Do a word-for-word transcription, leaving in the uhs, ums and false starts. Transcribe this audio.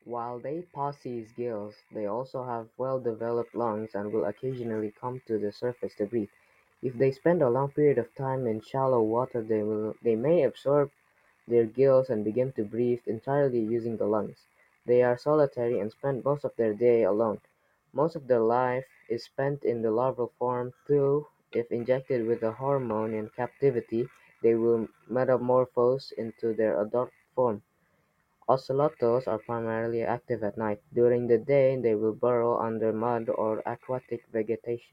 While they possess gills, they also have well-developed lungs and will occasionally come to the surface to breathe. If they spend a long period of time in shallow water, they will they may absorb their gills and begin to breathe entirely using the lungs. They are solitary and spend most of their day alone. Most of their life is spent in the larval form, though if injected with a hormone in captivity, they will metamorphose into their adult form. Ocelots are primarily active at night; during the day they will burrow under mud or aquatic vegetation.